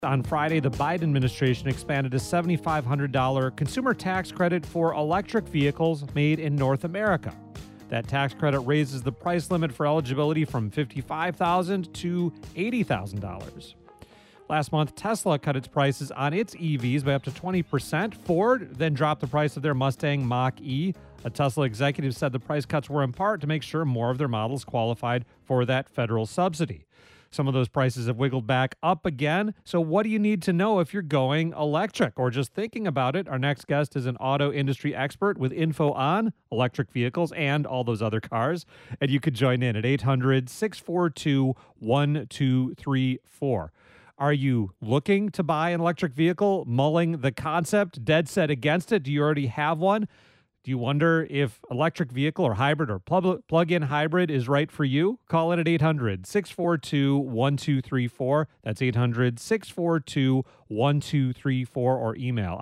On Friday, the Biden administration expanded a $7,500 consumer tax credit for electric vehicles made in North America. That tax credit raises the price limit for eligibility from $55,000 to $80,000. Last month, Tesla cut its prices on its EVs by up to 20%. Ford then dropped the price of their Mustang Mach-E. A Tesla executive said the price cuts were in part to make sure more of their models qualified for that federal subsidy. Some of those prices have wiggled back up again. So what do you need to know if you're going electric or just thinking about it? Our next guest is an auto industry expert with info on electric vehicles and all those other cars. And you could join in at 800-642-1234. Are you looking to buy an electric vehicle, mulling the concept, dead set against it? Do you already have one? Do you wonder if electric vehicle or hybrid or plug-in hybrid is right for you? Call in at 800-642-1234. That's 800-642-1234 or email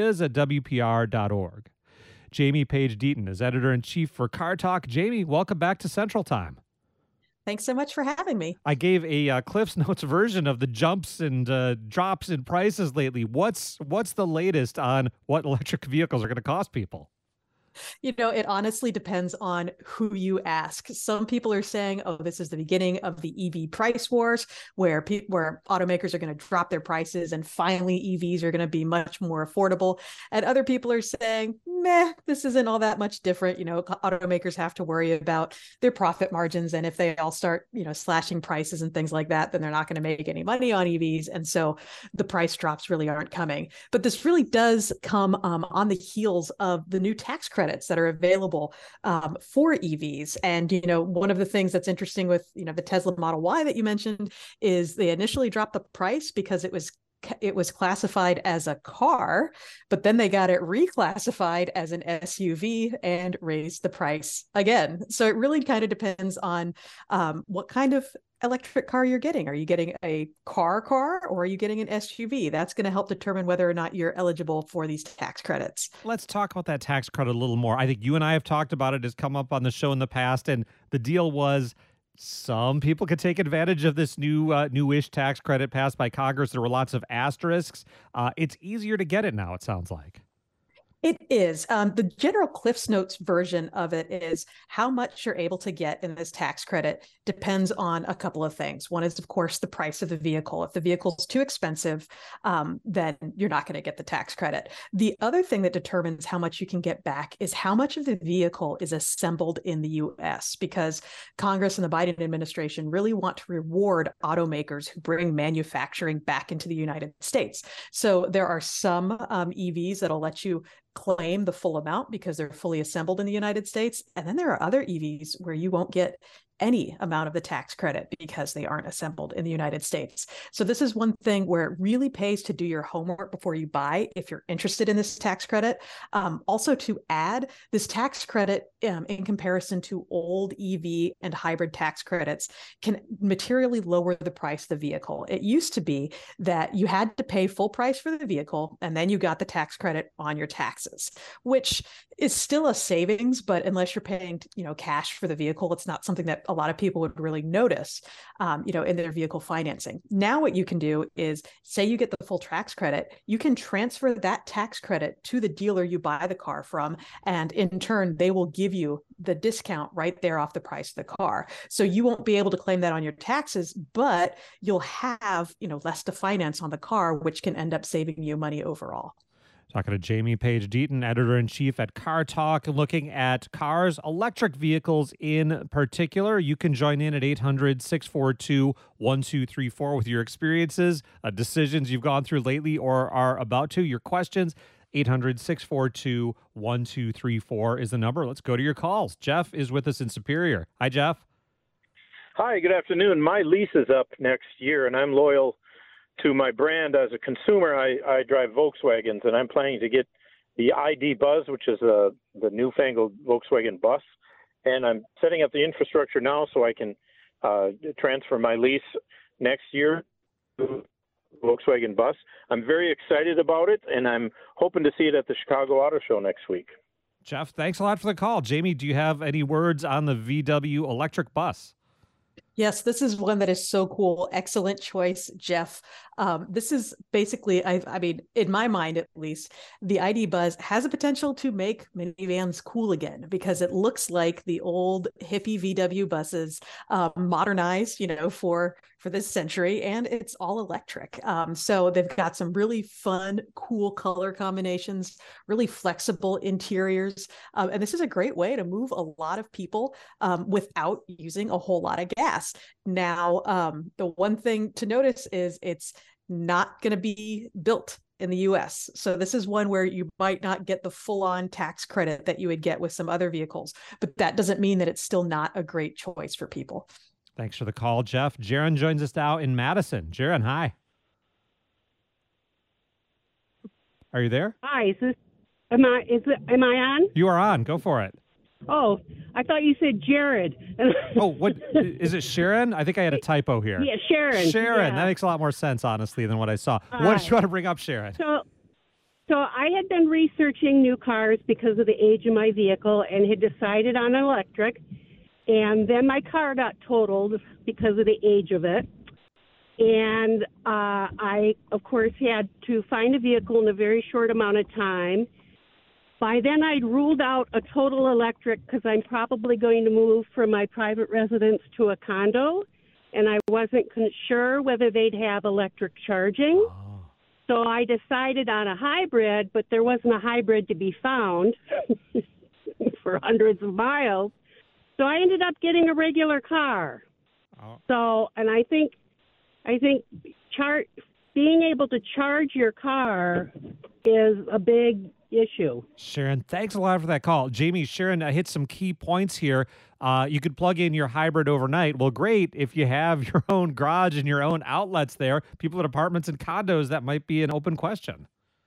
ideas@wpr.org. Jamie Page Deaton is editor-in-chief for Car Talk. Jamie, welcome back to Central Time. Thanks so much for having me. I gave a Cliff's Notes version of the jumps and drops in prices lately. What's the latest on what electric vehicles are going to cost people? You know, it honestly depends on who you ask. Some people are saying, oh, this is the beginning of the EV price wars, where automakers are going to drop their prices and finally EVs are going to be much more affordable. And other people are saying, meh, this isn't all that much different. You know, automakers have to worry about their profit margins. And if they all start, slashing prices and things like that, then they're not going to make any money on EVs. And so the price drops really aren't coming. But this really does come on the heels of the new tax credits that are available for EVs. And, one of the things that's interesting with, the Tesla Model Y that you mentioned is they initially dropped the price because it was classified as a car, but then they got it reclassified as an SUV and raised the price again. So it really kind of depends on what kind of electric car you're getting. Are you getting a car or are you getting an SUV? That's going to help determine whether or not you're eligible for these tax credits. Let's talk about that tax credit a little more. I think you and I have talked about it. It's come up on the show in the past, and the deal was some people could take advantage of this newish tax credit passed by Congress. There were lots of asterisks. It's easier to get it now, it sounds like. It is. The general Cliff's Notes version of it is how much you're able to get in this tax credit depends on a couple of things. One is, of course, the price of the vehicle. If the vehicle's too expensive, then you're not going to get the tax credit. The other thing that determines how much you can get back is how much of the vehicle is assembled in the U.S., because Congress and the Biden administration really want to reward automakers who bring manufacturing back into the United States. So there are some EVs that'll let you claim the full amount because they're fully assembled in the United States. And then there are other EVs where you won't get any amount of the tax credit because they aren't assembled in the United States. So this is one thing where it really pays to do your homework before you buy if you're interested in this tax credit. Also to add, this tax credit in comparison to old EV and hybrid tax credits can materially lower the price of the vehicle. It used to be that you had to pay full price for the vehicle and then you got the tax credit on your taxes, which is still a savings, but unless you're paying, cash for the vehicle, it's not something that a lot of people would really notice, in their vehicle financing. Now what you can do is, say you get the full tax credit, you can transfer that tax credit to the dealer you buy the car from, and in turn, they will give you the discount right there off the price of the car. So you won't be able to claim that on your taxes, but you'll have, less to finance on the car, which can end up saving you money overall. Talking to Jamie Page Deaton, editor-in-chief at Car Talk, looking at cars, electric vehicles in particular. You can join in at 800-642-1234 with your experiences, decisions you've gone through lately or are about to, your questions. 800-642-1234 is the number. Let's go to your calls. Jeff is with us in Superior. Hi, Jeff. Hi, good afternoon. My lease is up next year, and I'm loyal to my brand as a consumer. I drive Volkswagens, and I'm planning to get the ID Buzz, which is the newfangled Volkswagen bus. And I'm setting up the infrastructure now so I can transfer my lease next year to Volkswagen bus. I'm very excited about it, and I'm hoping to see it at the Chicago Auto Show next week. Jeff, thanks a lot for the call. Jamie, do you have any words on the VW electric bus? Yes, this is one that is so cool. Excellent choice, Jeff. This is basically, I mean, in my mind at least, the ID Buzz has a potential to make minivans cool again because it looks like the old hippie VW buses, modernized, for this century, and it's all electric. So they've got some really fun, cool color combinations, really flexible interiors, and this is a great way to move a lot of people without using a whole lot of gas. Now, the one thing to notice is it's not going to be built in the US. So this is one where you might not get the full-on tax credit that you would get with some other vehicles, but that doesn't mean that it's still not a great choice for people. Thanks for the call, Jeff. Jaron joins us now in Madison. Jaron, hi. Are you there? Hi, am I on? You are on. Go for it. Oh, I thought you said Jared. Oh, what is it, Sharon? I think I had a typo here. Yeah, Sharon. Sharon, yeah. That makes a lot more sense, honestly, than what I saw. What did you want to bring up, Sharon? So I had been researching new cars because of the age of my vehicle and had decided on an electric. And then my car got totaled because of the age of it. And I, of course, had to find a vehicle in a very short amount of time. By then, I'd ruled out a total electric because I'm probably going to move from my private residence to a condo, and I wasn't sure whether they'd have electric charging. Oh. So I decided on a hybrid, but there wasn't a hybrid to be found for hundreds of miles. So I ended up getting a regular car. Oh. So, and I think being able to charge your car is a big issue. Sharon, thanks a lot for that call. Jamie, Sharon hit some key points here. You could plug in your hybrid overnight. Well, great. If you have your own garage and your own outlets there, people in apartments and condos, that might be an open question.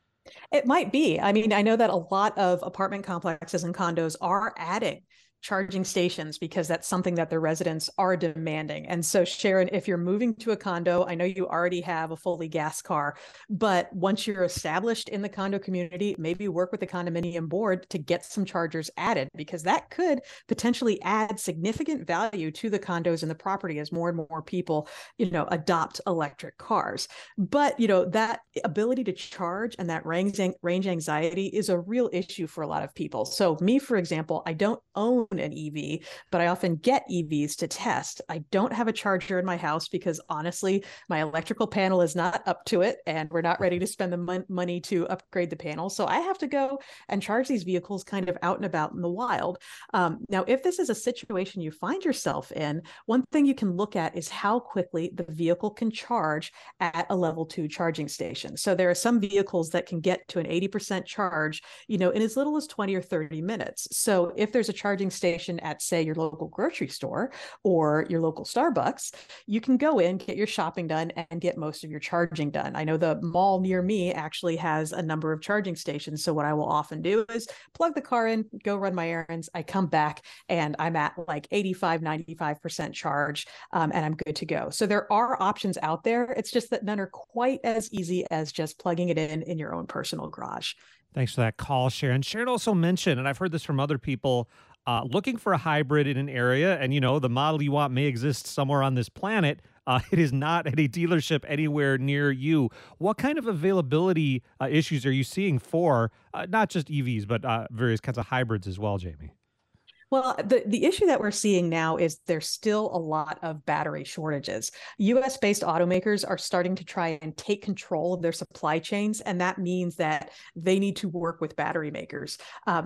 It might be. I mean, I know that a lot of apartment complexes and condos are adding charging stations because that's something that the residents are demanding. And so, Sharon, if you're moving to a condo, I know you already have a fully gas car, but once you're established in the condo community, maybe work with the condominium board to get some chargers added, because that could potentially add significant value to the condos and the property as more and more people, adopt electric cars. But, that ability to charge and that range anxiety is a real issue for a lot of people. So me, for example, I don't own an EV, but I often get EVs to test. I don't have a charger in my house because honestly, my electrical panel is not up to it and we're not ready to spend the money to upgrade the panel. So I have to go and charge these vehicles kind of out and about in the wild. Now, if this is a situation you find yourself in, one thing you can look at is how quickly the vehicle can charge at a level 2 charging station. So there are some vehicles that can get to an 80% charge, in as little as 20 or 30 minutes. So if there's a charging station at, say, your local grocery store or your local Starbucks, you can go in, get your shopping done, and get most of your charging done. I know the mall near me actually has a number of charging stations. So what I will often do is plug the car in, go run my errands. I come back and I'm at like 85, 95% charge, and I'm good to go. So there are options out there. It's just that none are quite as easy as just plugging it in your own personal garage. Thanks for that call, Sharon. Sharon also mentioned, and I've heard this from other people, looking for a hybrid in an area, and the model you want may exist somewhere on this planet. It is not at a dealership anywhere near you. What kind of availability issues are you seeing for not just EVs, but various kinds of hybrids as well, Jamie? Well, the issue that we're seeing now is there's still a lot of battery shortages. US-based automakers are starting to try and take control of their supply chains, and that means that they need to work with battery makers.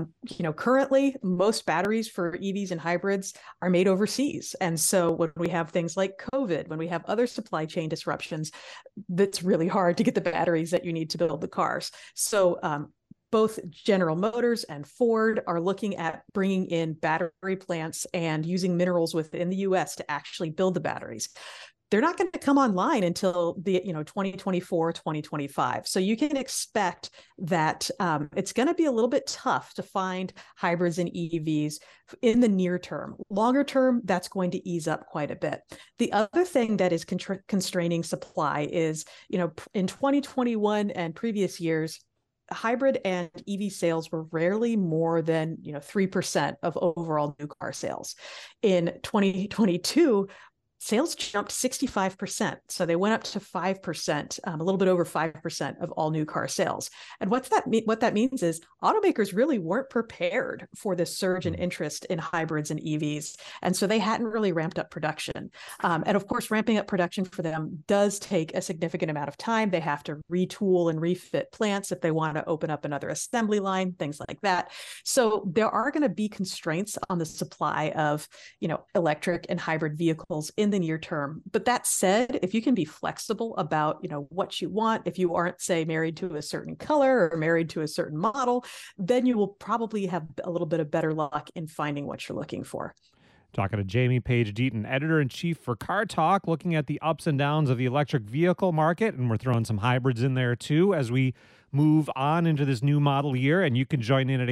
Currently, most batteries for EVs and hybrids are made overseas. And so when we have things like COVID, when we have other supply chain disruptions, it's really hard to get the batteries that you need to build the cars. So both General Motors and Ford are looking at bringing in battery plants and using minerals within the US to actually build the batteries. They're not going to come online until the 2024, 2025. So you can expect that it's going to be a little bit tough to find hybrids and EVs in the near term. Longer term, that's going to ease up quite a bit. The other thing that is constraining supply is, in 2021 and previous years, hybrid and EV sales were rarely more than 3% of overall new car sales. In 2022, sales jumped 65%. So they went up to 5%, a little bit over 5% of all new car sales. And what that means is automakers really weren't prepared for this surge in interest in hybrids and EVs. And so they hadn't really ramped up production. And of course, ramping up production for them does take a significant amount of time. They have to retool and refit plants if they want to open up another assembly line, things like that. So there are going to be constraints on the supply of, electric and hybrid vehicles in the near term. But that said, if you can be flexible about, what you want, if you aren't, say, married to a certain color or married to a certain model, then you will probably have a little bit of better luck in finding what you're looking for. Talking to Jamie Page Deaton, editor-in-chief for Car Talk, looking at the ups and downs of the electric vehicle market, and we're throwing some hybrids in there too as we move on into this new model year. And you can join in at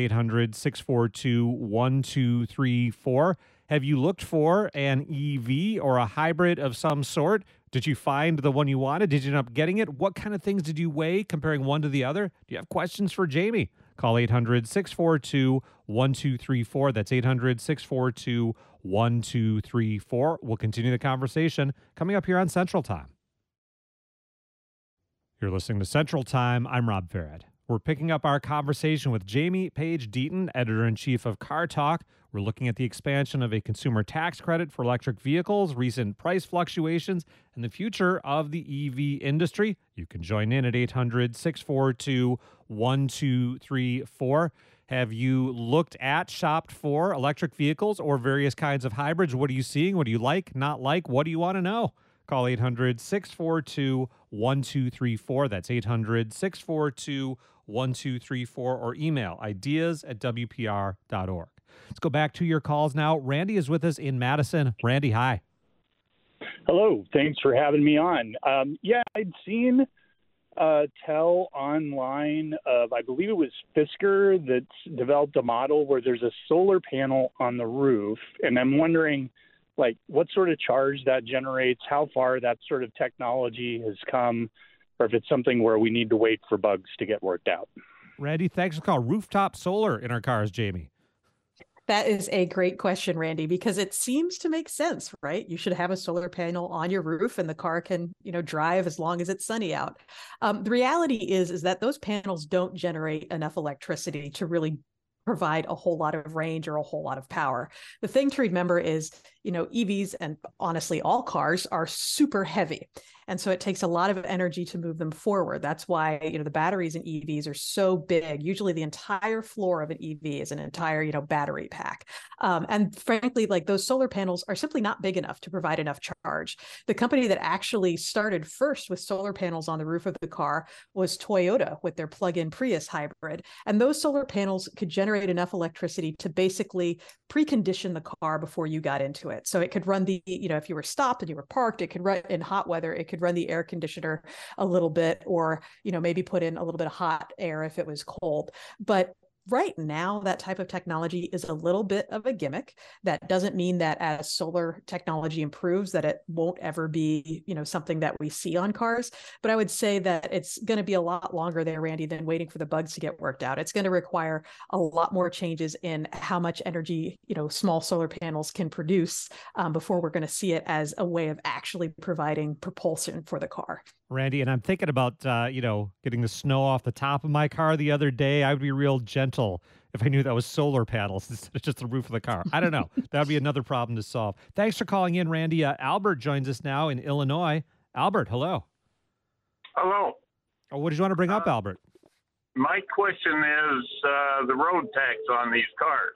800-642-1234. Have you looked for an EV or a hybrid of some sort? Did you find the one you wanted? Did you end up getting it? What kind of things did you weigh comparing one to the other? Do you have questions for Jamie? Call 800-642-1234. That's 800-642-1234. We'll continue the conversation coming up here on Central Time. You're listening to Central Time. I'm Rob Farad. We're picking up our conversation with Jamie Page Deaton, editor-in-chief of Car Talk. We're looking at the expansion of a consumer tax credit for electric vehicles, recent price fluctuations, and the future of the EV industry. You can join in at 800-642-1234. Have you looked at, shopped for electric vehicles or various kinds of hybrids? What are you seeing? What do you like, not like? What do you want to know? Call 800-642-1234. That's 800-642-1234, or email ideas@wpr.org. Let's go back to your calls now. Randy is with us in Madison. Randy, hi. Hello. Thanks for having me on. I'd seen tell online of, I believe it was Fisker, that's developed a model where there's a solar panel on the roof. And I'm wondering, what sort of charge that generates, how far that sort of technology has come, or if it's something where we need to wait for bugs to get worked out. Randy, thanks for calling. Rooftop solar in our cars, Jamie. That is a great question, Randy, because it seems to make sense, right? You should have a solar panel on your roof and the car can, drive as long as it's sunny out. The reality is that those panels don't generate enough electricity to really provide a whole lot of range or a whole lot of power. The thing to remember is, EVs and honestly all cars are super heavy. And so it takes a lot of energy to move them forward. That's why, the batteries in EVs are so big. Usually the entire floor of an EV is an entire, battery pack. And frankly, those solar panels are simply not big enough to provide enough charge. The company that actually started first with solar panels on the roof of the car was Toyota with their plug-in Prius hybrid. And those solar panels could generate enough electricity to basically precondition the car before you got into it. So it could run the, if you were stopped and you were parked, it could run in hot weather, it could run the air conditioner a little bit, or, maybe put in a little bit of hot air if it was cold. But right now, that type of technology is a little bit of a gimmick. That doesn't mean that as solar technology improves, that it won't ever be, something that we see on cars. But I would say that it's going to be a lot longer there, Randy, than waiting for the bugs to get worked out. It's going to require a lot more changes in how much energy, small solar panels can produce before we're going to see it as a way of actually providing propulsion for the car. Randy, and I'm thinking about, getting the snow off the top of my car the other day. I would be real gentle if I knew that was solar panels instead of just the roof of the car. I don't know. That would be another problem to solve. Thanks for calling in, Randy. Albert joins us now in Illinois. Albert, hello. Hello. Oh, what did you want to bring up, Albert? My question is the road tax on these cars.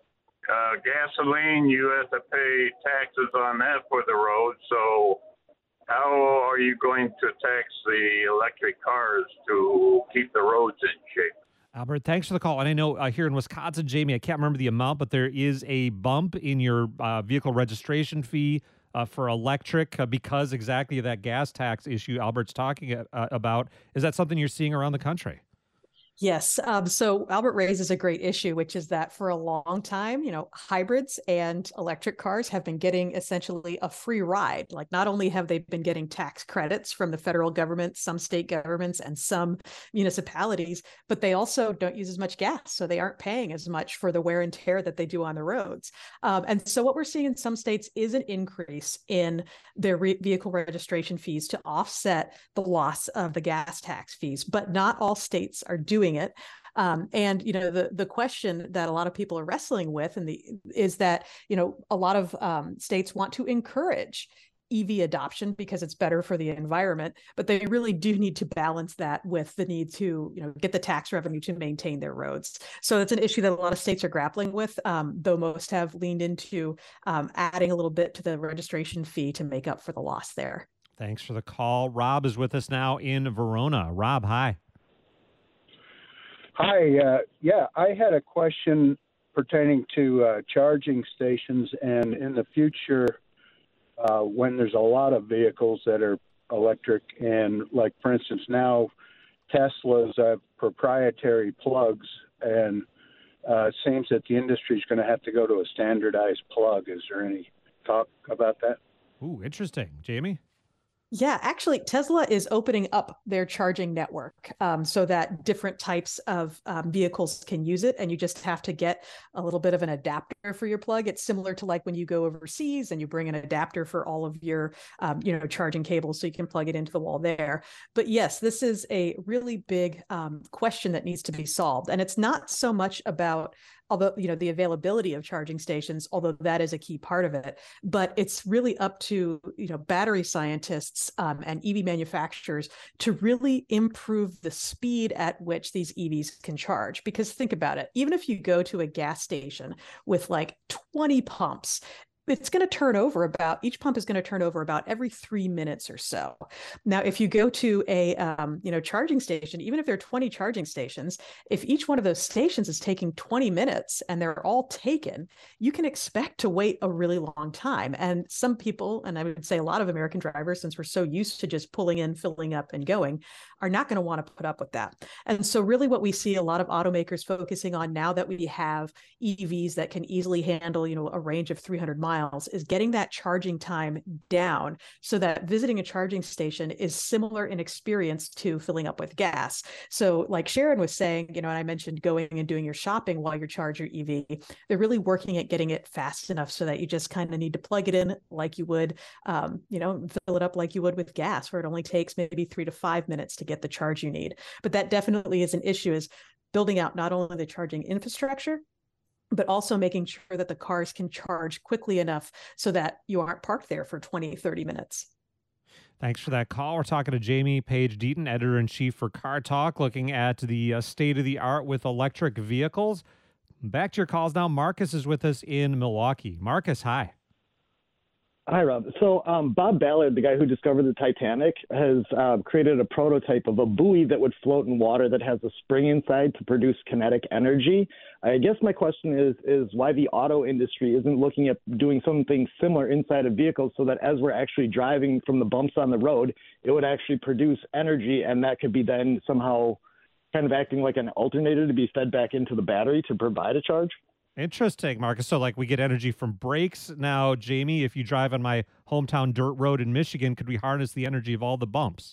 Gasoline, you have to pay taxes on that for the road, so how are you going to tax the electric cars to keep the roads in shape? Albert, thanks for the call. And I know here in Wisconsin, Jamie, I can't remember the amount, but there is a bump in your vehicle registration fee for electric because exactly of that gas tax issue Albert's talking about. Is that something you're seeing around the country? Yes. So Albert raises a great issue, which is that for a long time, hybrids and electric cars have been getting essentially a free ride. Like, not only have they been getting tax credits from the federal government, some state governments, and some municipalities, but they also don't use as much gas. So they aren't paying as much for the wear and tear that they do on the roads. And so what we're seeing in some states is an increase in their vehicle registration fees to offset the loss of the gas tax fees, but not all states are doing it. And the question that a lot of people are wrestling with is that a lot of states want to encourage EV adoption because it's better for the environment, but they really do need to balance that with the need to get the tax revenue to maintain their roads. So it's an issue that a lot of states are grappling with, though most have leaned into adding a little bit to the registration fee to make up for the loss there. Thanks for the call. Rob is with us now in Verona. Rob, hi. Hi. I had a question pertaining to charging stations, and in the future, when there's a lot of vehicles that are electric, and like, for instance, now Tesla's have proprietary plugs, and it seems that the industry is going to have to go to a standardized plug. Is there any talk about that? Ooh, interesting. Jamie? Yeah, actually, Tesla is opening up their charging network so that different types of vehicles can use it. And you just have to get a little bit of an adapter for your plug. It's similar to like when you go overseas and you bring an adapter for all of your, charging cables so you can plug it into the wall there. But yes, this is a really big question that needs to be solved. And it's not so much about the availability of charging stations, although that is a key part of it, but it's really up to, battery scientists and EV manufacturers to really improve the speed at which these EVs can charge. Because think about it, even if you go to a gas station with like 20 pumps, each pump is going to turn over about every 3 minutes or so. Now, if you go to a, charging station, even if there are 20 charging stations, if each one of those stations is taking 20 minutes and they're all taken, you can expect to wait a really long time. And some people, and I would say a lot of American drivers, since we're so used to just pulling in, filling up and going, are not going to want to put up with that. And so really what we see a lot of automakers focusing on now that we have EVs that can easily handle, a range of 300 miles, is getting that charging time down so that visiting a charging station is similar in experience to filling up with gas. So like Sharon was saying, and I mentioned going and doing your shopping while you charge your EV, they're really working at getting it fast enough so that you just kind of need to plug it in like you would, fill it up like you would with gas, where it only takes maybe 3 to 5 minutes to get the charge you need. But that definitely is an issue, is building out not only the charging infrastructure, but also making sure that the cars can charge quickly enough so that you aren't parked there for 20, 30 minutes. Thanks for that call. We're talking to Jamie Page Deaton, editor-in-chief for Car Talk, looking at the state of the art with electric vehicles. Back to your calls now. Marcus is with us in Milwaukee. Marcus, hi. Hi, Rob. So Bob Ballard, the guy who discovered the Titanic, has created a prototype of a buoy that would float in water that has a spring inside to produce kinetic energy. I guess my question is why the auto industry isn't looking at doing something similar inside of vehicles so that as we're actually driving from the bumps on the road, it would actually produce energy, and that could be then somehow kind of acting like an alternator to be fed back into the battery to provide a charge. Interesting, Marcus. So like we get energy from brakes. Now, Jamie, if you drive on my hometown dirt road in Michigan, could we harness the energy of all the bumps?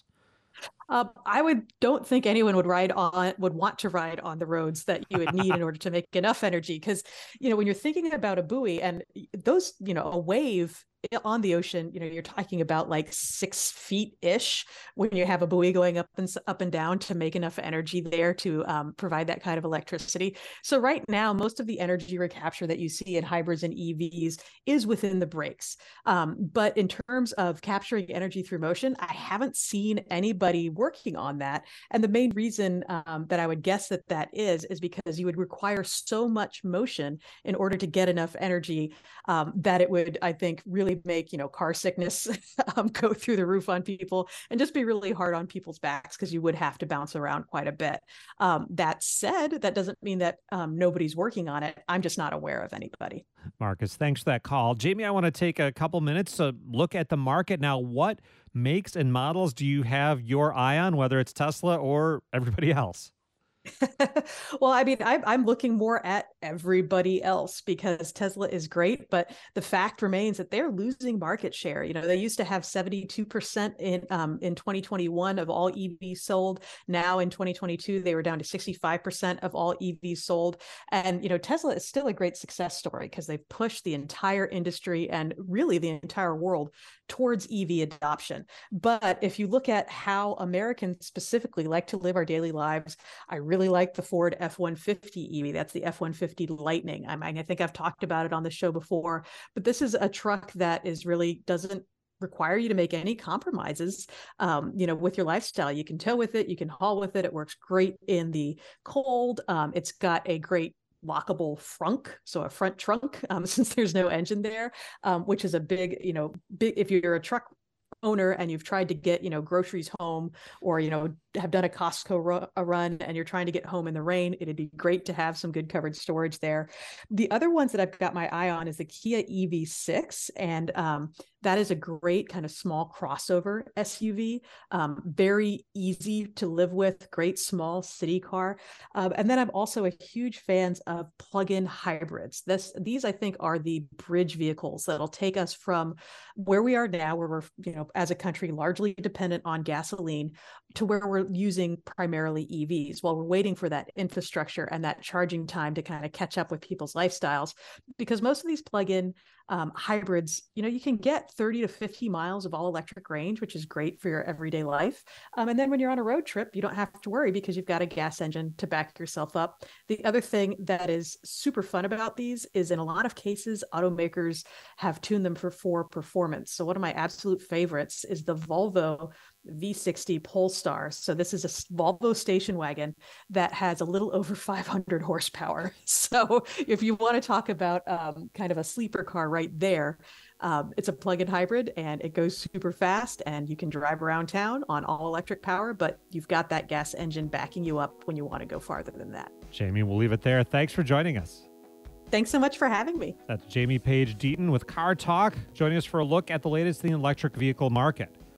Don't think anyone would want to ride on the roads that you would need in order to make enough energy. Because, when you're thinking about a buoy and those, a wave on the ocean, you're talking about like 6 feet-ish when you have a buoy going up and down to make enough energy there to provide that kind of electricity. So right now, most of the energy recapture that you see in hybrids and EVs is within the brakes. But in terms of capturing energy through motion, I haven't seen anybody working on that. And the main reason that I would guess that is because you would require so much motion in order to get enough energy that it would, I think, really make car sickness go through the roof on people and just be really hard on people's backs, because you would have to bounce around quite a bit. That said, that doesn't mean that nobody's working on it. I'm just not aware of anybody. Marcus, thanks for that call. Jamie, I want to take a couple minutes to look at the market now. What makes and models do you have your eye on, whether it's Tesla or everybody else? Well, I mean, I'm looking more at everybody else because Tesla is great, but the fact remains that they're losing market share. You know, they used to have 72% in 2021 of all EVs sold. Now in 2022, they were down to 65% of all EVs sold. And, you know, Tesla is still a great success story because they've pushed the entire industry and really the entire world towards EV adoption. But if you look at how Americans specifically like to live our daily lives, I really like the Ford F-150 EV. That's the F-150 Lightning. I mean, I think I've talked about it on the show before, but this is a truck that is really doesn't require you to make any compromises, with your lifestyle. You can tow with it, you can haul with it. It works great in the cold. It's got a great lockable frunk, so a front trunk, since there's no engine there, which is a big, if you're a truck owner and you've tried to get, groceries home, or, have done a Costco run and you're trying to get home in the rain, it'd be great to have some good covered storage there. The other ones that I've got my eye on is the Kia EV6, and that is a great kind of small crossover SUV, very easy to live with, great small city car. And then I'm also a huge fan of plug-in hybrids. These I think are the bridge vehicles that'll take us from where we are now, where we're, as a country largely dependent on gasoline, to where we're using primarily EVs while we're waiting for that infrastructure and that charging time to kind of catch up with people's lifestyles. Because most of these plug-in hybrids, you can get 30 to 50 miles of all electric range, which is great for your everyday life. And then when you're on a road trip, you don't have to worry because you've got a gas engine to back yourself up. The other thing that is super fun about these is in a lot of cases, automakers have tuned them for performance. So one of my absolute favorites is the Volvo V60 Polestar. So this is a Volvo station wagon that has a little over 500 horsepower. So if you want to talk about kind of a sleeper car right there, it's a plug-in hybrid and it goes super fast and you can drive around town on all electric power, but you've got that gas engine backing you up when you want to go farther than that. Jamie, we'll leave it there. Thanks for joining us. Thanks so much for having me. That's Jamie Page Deaton with Car Talk, joining us for a look at the latest in the electric vehicle market.